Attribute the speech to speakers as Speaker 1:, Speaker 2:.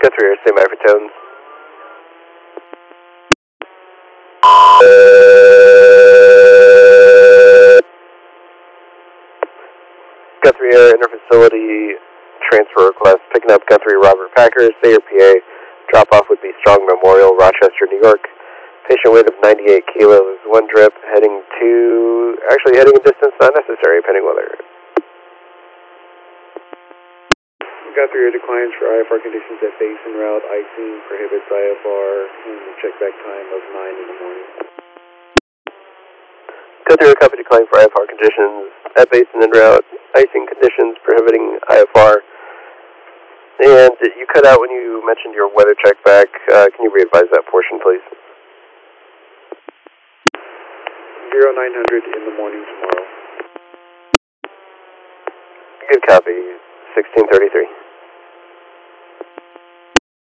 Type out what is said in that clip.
Speaker 1: Go through here, stay by for tones. Guthrie Air Interfacility transfer request. Picking up Guthrie Robert Packer, say your PA. Drop off would be Strong Memorial, Rochester, New York. Patient weight of 98 kilos, one drip, heading a distance not necessary, pending weather.
Speaker 2: Guthrie Air declines for IFR conditions at base en route. Icing prohibits IFR and the checkback time of 9 in the morning.
Speaker 1: Guthrie Air copy decline for IFR conditions at base and en route. Icing conditions prohibiting IFR. And you cut out when you mentioned your weather check back. Can you re-advise that portion, please?
Speaker 2: 0900 in the morning tomorrow.
Speaker 1: Good copy. 1633.